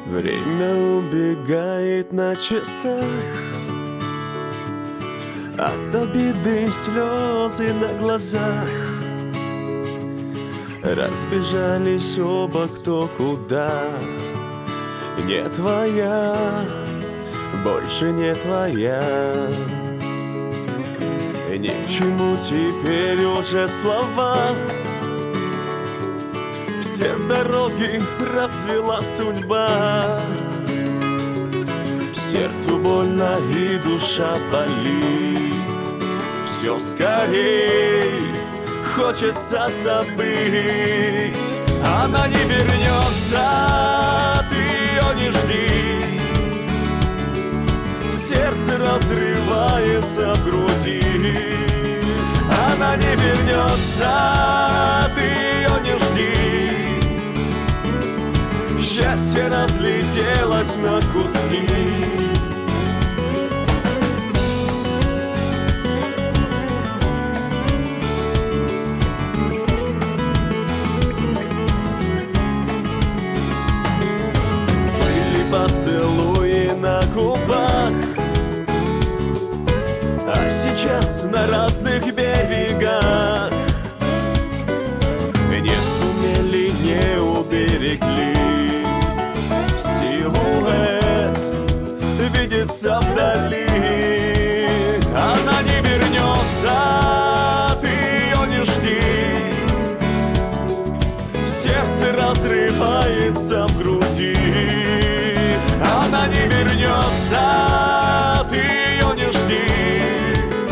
Время убегает на часах, от обиды слезы на глазах. Разбежались оба кто куда. Не твоя, больше не твоя. Ни к чему теперь уже слова. Все дороги развела судьба. Сердцу больно и душа болит. Все скорей хочется забыть. Она не вернется, ты ее не жди. Сердце разрывается в груди. Она не вернется, ты ее не жди. Счастье разлетелось на куски. Поцелуи на губах, а сейчас на разных берегах. Не сумели, не уберегли. Силуэт видится вдали. Она не вернется, ты ее не жди. Сердце разрывается в груди. Она не вернется, ты ее не жди.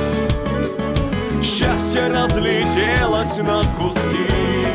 Счастье разлетелось на куски.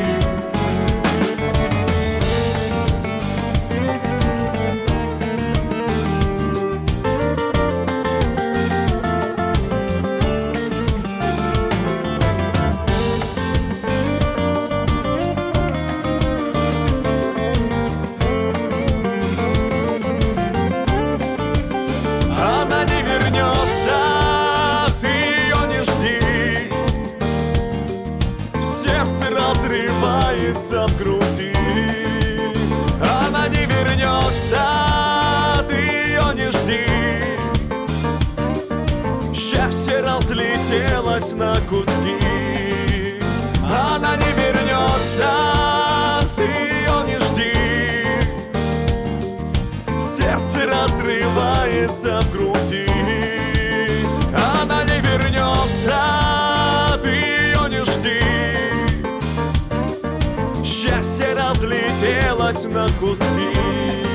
Разрывается в груди. Она не вернется, ты ее не жди. Счастье разлетелось на куски. Она не вернется, ты ее не жди. Сердце разрывается в груди. Она не вернется, ты ее не жди. Счастье разлетелось на куски.